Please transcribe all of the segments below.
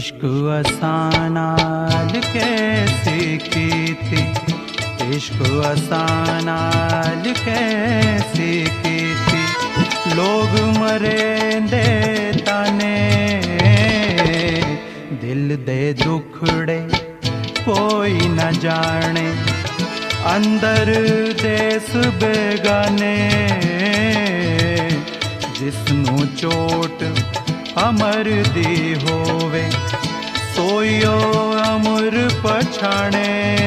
इश्क असानाल कैसी कीती, इश्क असानाल कैसी कीती। लोग मरेंदे ताने, दिल दे दुखड़े कोई न जाने। अंदर देस बेगाने, जिसनू चोट अमर दी होवे, सोयो अमर पछाणे।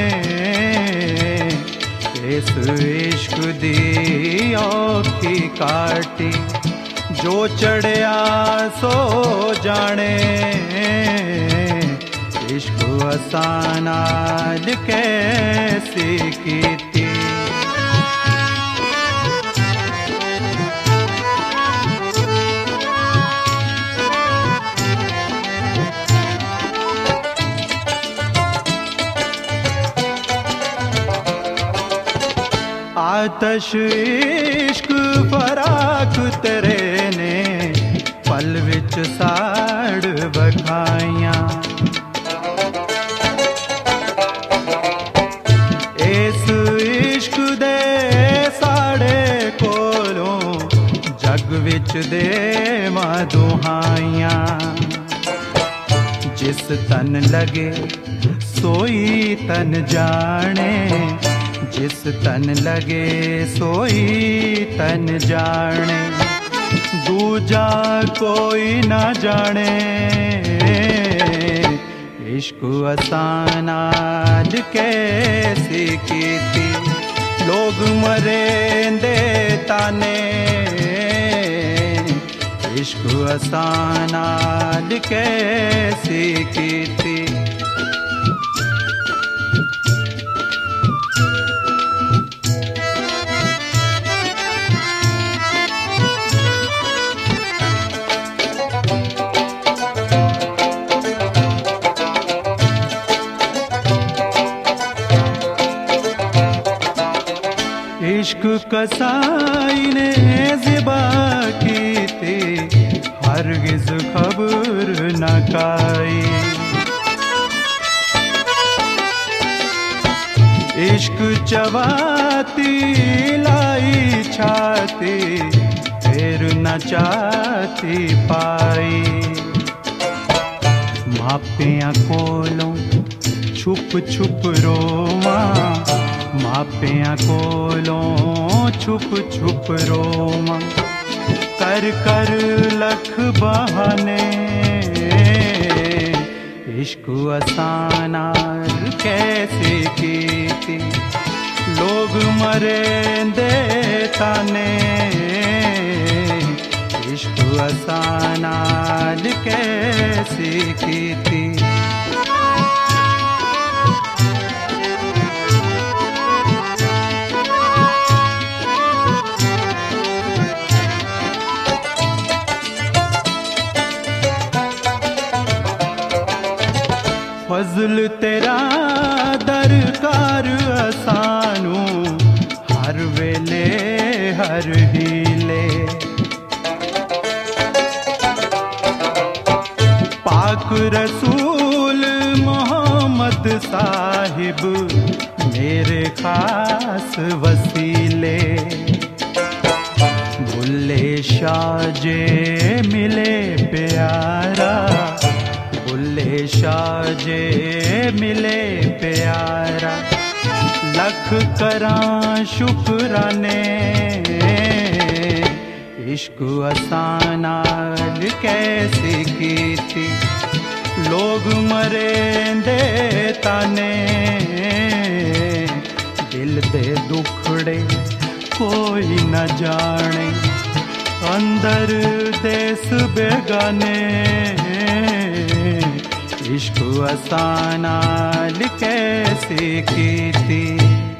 इस इश्क दी औखी काटी, जो चढ़िया सो जाने। इश्क असानाल कैसी कीती। आतश इश्क फराक तेरे ने, पल विच साड़ बखाइयां। इस इश्क दे साड़े कोलों, जग विच दे मां दुहाइयां। जिस तन लगे सोई तन जाने, जिस तन लगे सोई तन जाने। दूजा कोई न जाने। इश्क असानाल कैसी कीती, लोग मरेंदे ताने। इश्क असानाल कैसी कीती। इश्क कसाई ने ज़िबा की थी, हरगिज़ खबर न काई। इश्क चवाती लाई छाती, फिर न चाहती पाई। मापियां कोलों छुप छुप रोवा, मापियां कोलों छुप छुप रोवा। कर कर लख बहाने, इश्क असानाल कैसी कीती। लोग मरेंदे ताने, इश्क असानाल कैसी कीती। फजल तेरा दरकार असानू, हर वेले हर हीले। पाक रसूल मोहम्मद साहिब, मेरे खास वसीले। बुल्ले शाह जे मिले प्यारा, बुल्ले शाह जे मिले प्यारा। लख करां शुक्राने, इश्क असानाल कैसी कीती। लोग मरेंदे ताने, दिल दे दुखड़े कोई न जाने। अंदर देस बेगाने, इश्क असानाल कैसी कीती।